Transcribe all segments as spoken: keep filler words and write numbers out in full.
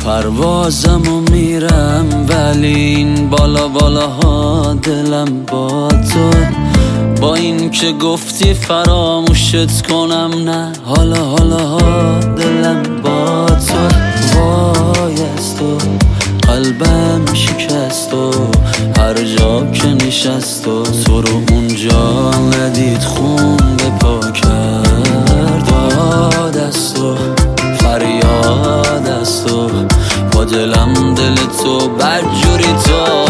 پروازم و میرم ولی این بالا بالاها دلم با تو. با این که گفتی فراموشت کنم نه، حالا حالا ها دلم با تو. وای از تو قلبم شکست و هر جا که نشست و تو رو اونجا ندید خون به پا کرد. داد از تو فریاد از تو با دلم دل تو بدجوری تا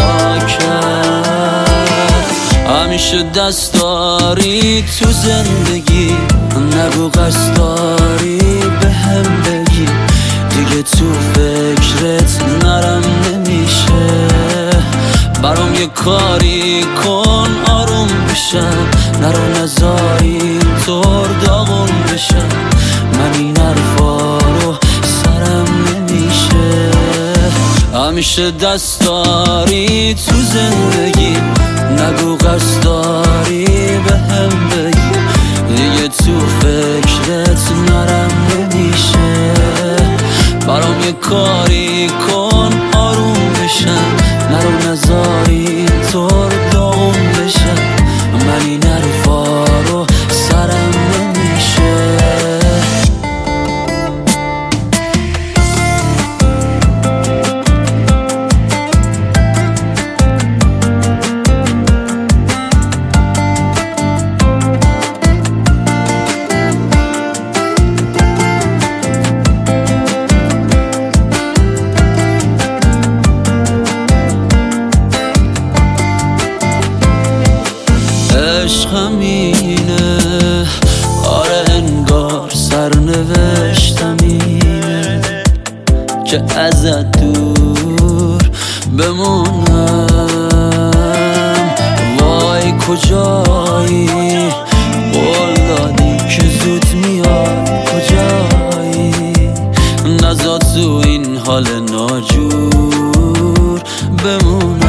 کرد. همیشه دست داری تو زندگی، نگو قصد داری به هم بگی. دیگه تو فکرت نرم نمیشه، برام یه کاری کن آروم بشم. نرو نزاری طور داغون بشم، من این حرفا رو سرم نمیشه. همیشه دست داری تو زندگی، نگو قصد داری به هم بگی. دیگه تو فکرت نرم نمیشه، برام یه کاری کن آروم بشم. نرو نزاری طور داغون بشم، من این حرفا رو سرم نمیشه. عشقم اینه، آره انگار سرنوشتم اینه که ازت دور بمونم. وای کجایی قول دادی که زود میای، کجایی نزا تو این حال ناجور بمونم.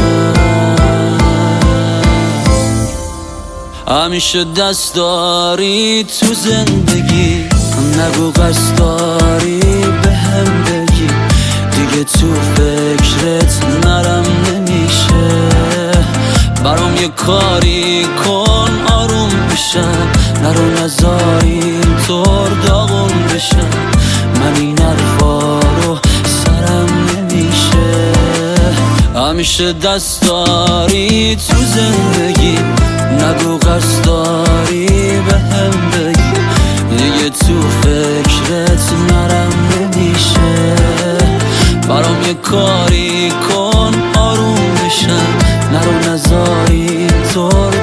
همیشه دست داری تو زندگی، نگو قصد داری به هم بگی. دیگه تو فکرت نرم نمیشه، برام یه کاری کن آروم بشم. نرو نزاری طور داغون بشم، من این حرفا رو سرم نمیشه. همیشه دست داری تو زندگی، نگو قصد داری به هم بگی. دیگه تو فکرت نرم نمیشه، برام یه کاری کن آروم بشم. نرو نزاری طور